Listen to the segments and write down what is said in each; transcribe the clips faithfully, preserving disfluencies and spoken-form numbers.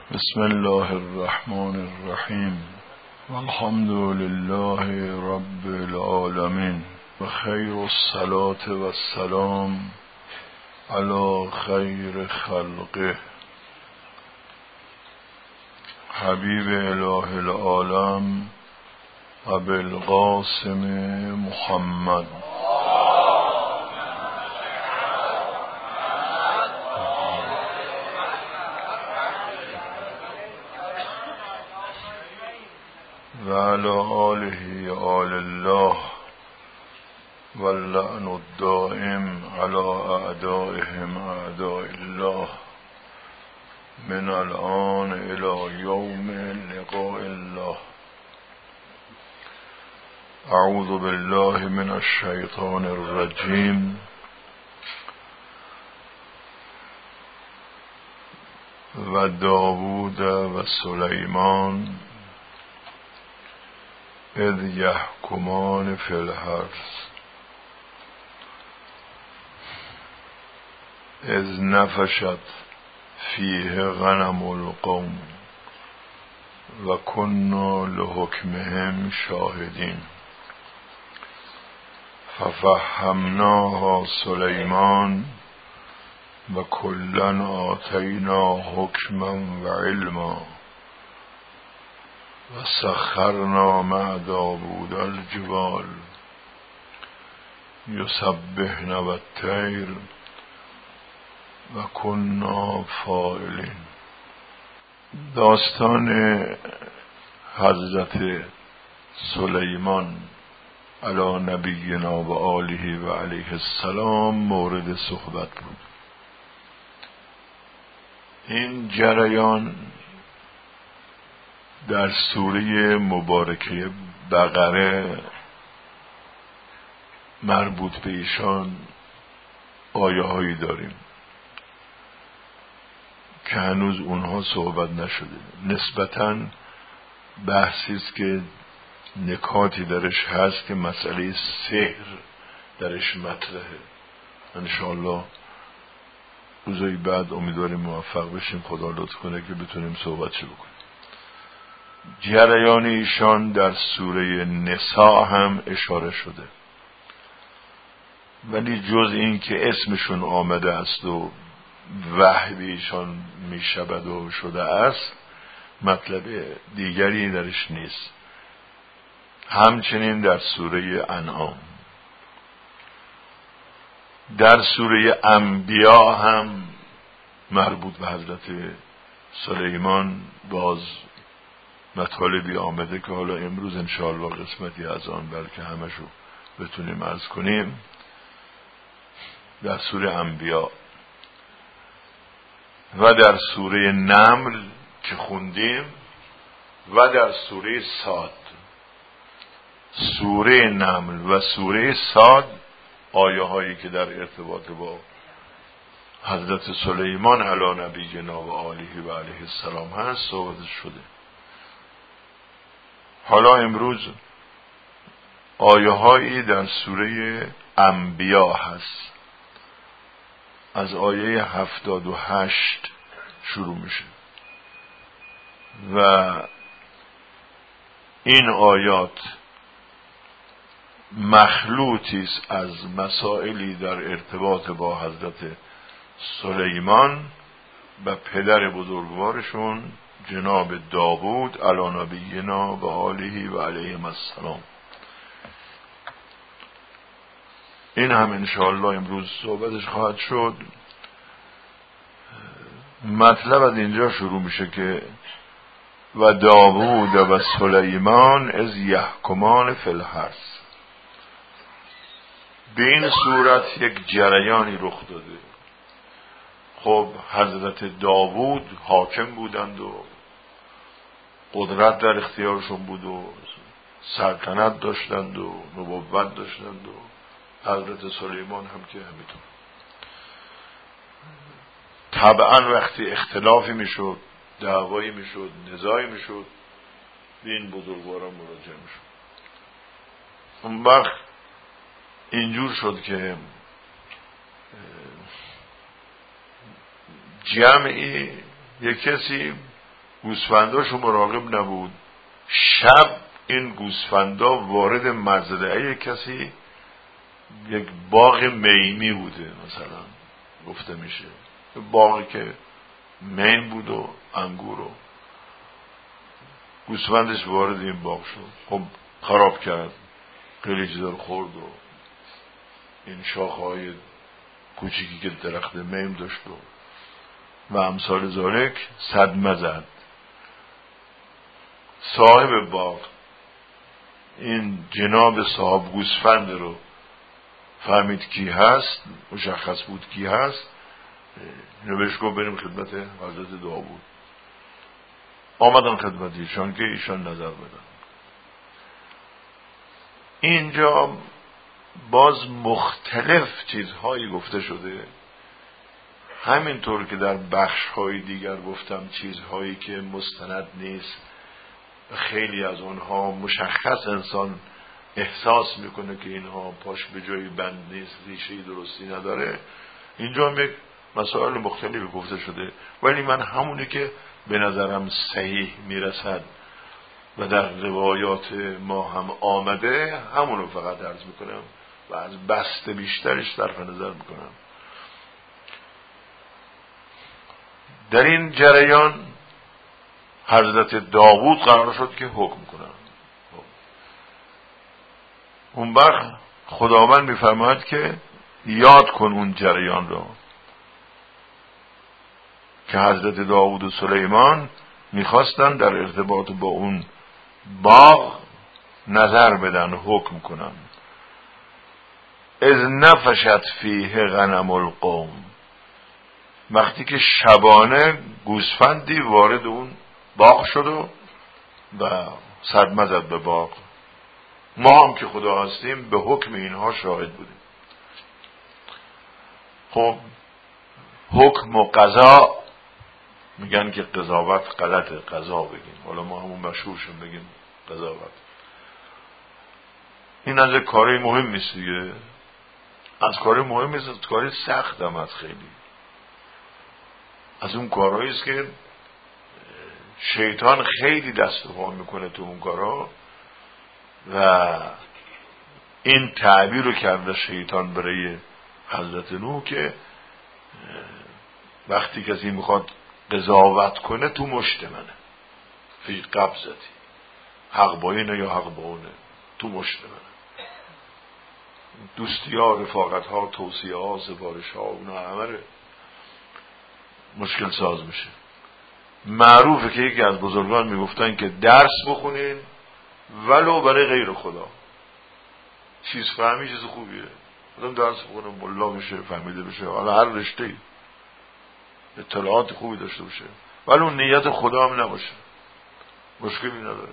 بسم الله الرحمن الرحیم والحمد لله رب العالمین و خیر الصلاة و السلام علی خیر خلقه حبیب اله العالم ابی القاسم محمد و علی آله آل الله واللعن الدائم علی اعدائهم اعداء الله من الآن الى یوم لقاء الله. اعوذ بالله من الشیطان الرجیم. و داوود و سلیمان اذ یحکمان فی الحرث اذ نفشت فیه غنم القوم و کنا لحکمهم شاهدین ففهمناها سلیمان و کلا آتینا حکما و علما و سخرنا مع داوود الجبال یسبحن والطیر و کنا فاعلین. داستان حضرت سلیمان علی نبینا و آله و علیه السلام مورد صحبت بود. این جریان در سوره مبارکه بقره مربوط به ایشان آیه هایی داریم که هنوز اونها صحبت نشده. نسبتاً بحثی است که نکاتی درش هست که مسئله سحر درش مطرحه. انشاءالله روزای بعد امیدواریم موفق بشیم، خدا لطف کنه که بتونیم صحبتش بکنیم. جریان ایشان در سوره نساء هم اشاره شده، ولی جز این که اسمشون آمده است و وحی به ایشان میشود و شده است مطلب دیگری درش نیست. همچنین در سوره انعام، در سوره انبیا هم مربوط به حضرت سلیمان باز مطالبی آمده که حالا امروز انشاءالله قسمتی از آن بلکه همشو بتونیم عرض کنیم. در سوره انبیا و در سوره نمل که خوندیم و در سوره صاد. سوره نمل و سوره صاد آیه هایی که در ارتباط با حضرت سلیمان علی نبینا و آله و علیه السلام هست صحبت شده. حالا امروز آیه هایی در سوره انبیا هست. از آیه هفتاد و هشت شروع میشه و این آیات مخلوطی است از مسائلی در ارتباط با حضرت سلیمان و پدر بزرگوارشون جناب داوود علی نبینا و آله و علیه السلام. این هم انشاءالله امروز صحبتش خواهد شد. مطلب از اینجا شروع میشه که و داوود و سلیمان از یحکمان فی الحرث. به این صورت یک جریانی رخ داده. خب حضرت داوود حاکم بودند و قدرت در اختیارشون بود و سلطنت داشتند و نبوت داشتند و حضرت سلیمان هم که همینطور. طبعا وقتی اختلافی میشد، دعوایی میشد، نزاعی میشد، به این بزرگواران مراجعه میشد. اون وقت اینجور شد که جمعی یک کسی گوسفنداشو مراقب نبود. شب این گوسفندا وارد مزرعه کسی، یک باغ میمی بوده مثلا گفته میشه، باغی که مین بود و انگور و گوسفندش وارد این باغ شد. خب خراب کرد، خیلی چیزا رو خورد و این شاخه‌های کوچیکی که درخت میم داشت و و امثال ذالک صدمه زد. صاحب باغ این جناب صاحب گوسفند رو فهمید کی هست، مشخص بود کی هست، اینو بهش گفت بریم خدمت حضرت داوود. آمدن خدمت ایشان که ایشان نظر بدن. اینجا باز مختلف چیزهایی گفته شده، همینطور که در بخش‌های دیگر گفتم چیزهایی که مستند نیست، خیلی از اونها مشخص انسان احساس میکنه که اینها پاش به جایی بند نیست، ریشه‌ای درستی نداره. اینجا هم یک مسائل مختلفی گفته شده، ولی من همونی که به نظرم صحیح میرسد و در روایات ما هم آمده همونو فقط عرض میکنم و از بسته بیشترش صرف نظر میکنم. در این جریان حضرت داوود قرار شد که حکم کنند. اون وقت خداوند میفرماید که یاد کن اون جریان رو که حضرت داوود و سلیمان میخواستن در ارتباط با اون باغ نظر بدن، حکم کنن. اذ نفشت فیه غنم القوم، وقتی که شبانه گوسفندی وارد اون باغ شد و و صدمه زد به باغ. ما هم که خدا هستیم به حکم اینها شاهد بودیم. خب حکم و قضا، میگن که قضاوت غلطه، قضا بگیم، حالا ما همون مشهورشون بگیم قضاوت. این از کاری مهم نیست دیگه، از کاری مهم نیست، از کاری سخت هم از خیلی از اون کارهایی است که شیطان خیلی دست و پا میکنه تو اون کارها و این تعبیر رو کرده شیطان برای حضرت نوح که وقتی کسی میخواد قضاوت کنه تو مشت منه، فی قبضتی، حق با اینه یا حق با اونه، تو مشت منه. دوستی ها، رفاقت ها، توصیه ها، سفارش ها، اونا همه مشکل ساز میشه. معروفه که یکی از بزرگان میگفتن که درس بخونین ولو برای غیر خدا. چیز فهمی چیز خوبیه، آدم درس بخونه ملا بشه، فهمیده بشه، حالا هر رشته‌ای اطلاعات خوبی داشته باشه، ولی اون نیت خدا هم نباشه، مشکلی نداره.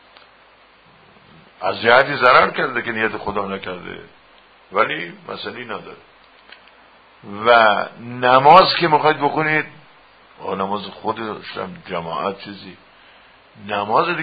از جهتی ضرر کرده که نیت خدا نکرده، ولی مسئله نداره. و نماز که میخواید بخونید، نماز خودش هم جماعت چیزی، نماز